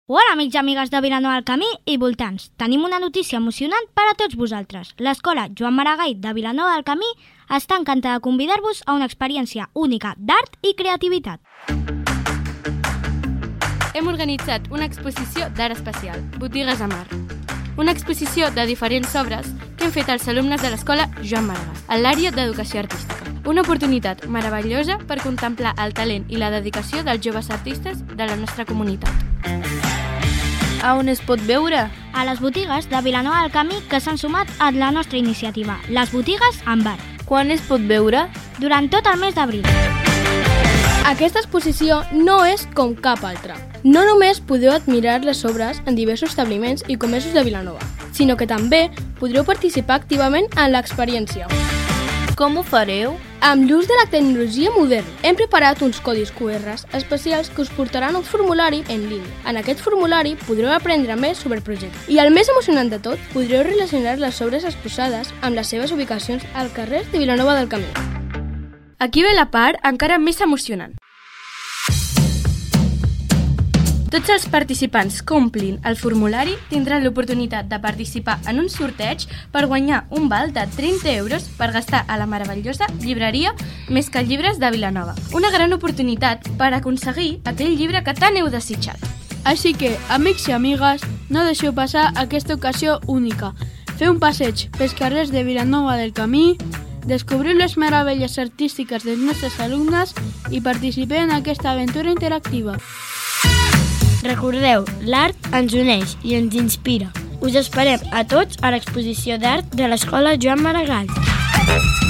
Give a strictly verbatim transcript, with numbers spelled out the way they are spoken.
Hola, amics i amigues de Vilanova del Camí i voltants. Tenim una notícia emocionant per a tots vosaltres. L'Escola Joan Maragall de Vilanova del Camí està encantada de convidar-vos a una experiència única d'art i creativitat. Hem organitzat una exposició d'art especial, Botigues a Mar. Una exposició de diferents obres que hem fet els alumnes de l'Escola Joan Maragall, a l'àrea d'educació artística. Una oportunitat meravellosa per contemplar el talent i la dedicació dels joves artistes de la nostra comunitat. A on es pot veure? A les botigues de Vilanova del Camí que s'han sumat a la nostra iniciativa, les botigues amb art. Quan es pot veure? Durant tot el mes d'abril. Aquesta exposició no és com cap altra. No només podeu admirar les obres en diversos establiments i comerços de Vilanova, sinó que també podreu participar activament en l'experiència. Com ho fareu? Amb l'ús de la tecnologia moderna, hem preparat uns codis Q R especials que us portaran a un formulari en línia. En aquest formulari podreu aprendre més sobre el projecte. I el més emocionant de tot, podreu relacionar les obres exposades amb les seves ubicacions al carrer de Vilanova del Camí. Aquí ve la part encara més emocionant. Tots els participants que omplin el formulari tindran l'oportunitat de participar en un sorteig per guanyar un val de trenta euros per gastar a la meravellosa llibreria Més que Llibres de Vilanova. Una gran oportunitat per aconseguir aquell llibre que tant heu desitjat. Així que, amics i amigues, no deixeu passar aquesta ocasió única. Feu un passeig pels carrers de Vilanova del Camí, descobriu les meravelles artístiques dels nostres alumnes i participeu en aquesta aventura interactiva. Recordeu, l'art ens uneix i ens inspira. Us esperem a tots a l'exposició d'art de l'Escola Joan Maragall.